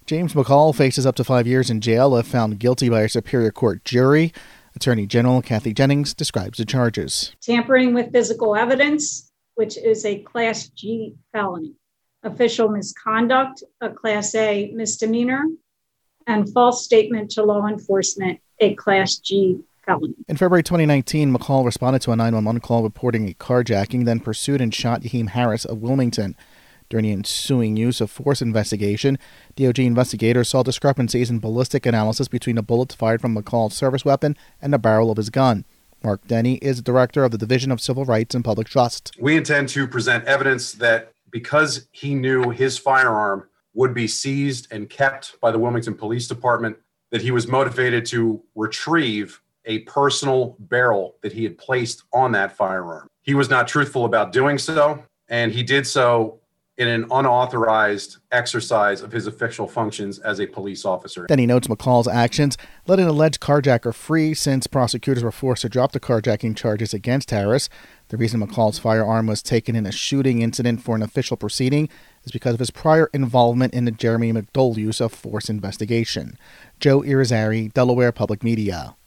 James McCall faces up to 5 years in jail if found guilty by a Superior Court jury. Attorney General Kathy Jennings describes the charges. Tampering with physical evidence, which is a Class G felony. Official misconduct, a Class A misdemeanor. And false statement to law enforcement, a Class G felony. In February 2019, McCall responded to a 911 call reporting a carjacking, then pursued and shot Yaheem Harris of Wilmington. During the ensuing use of force investigation, DOJ investigators saw discrepancies in ballistic analysis between the bullets fired from McCall's service weapon and the barrel of his gun. Mark Denny is the director of the Division of Civil Rights and Public Trust. We intend to present evidence that because he knew his firearm would be seized and kept by the Wilmington Police Department, that he was motivated to retrieve a personal barrel that he had placed on that firearm. He was not truthful about doing so, and he did so in an unauthorized exercise of his official functions as a police officer. Then he notes McCall's actions let an alleged carjacker free since prosecutors were forced to drop the carjacking charges against Harris. The reason McCall's firearm was taken in a shooting incident for an official proceeding is because of his prior involvement in the Jeremy McDowell use of force investigation. Joe Irizarry, Delaware Public Media.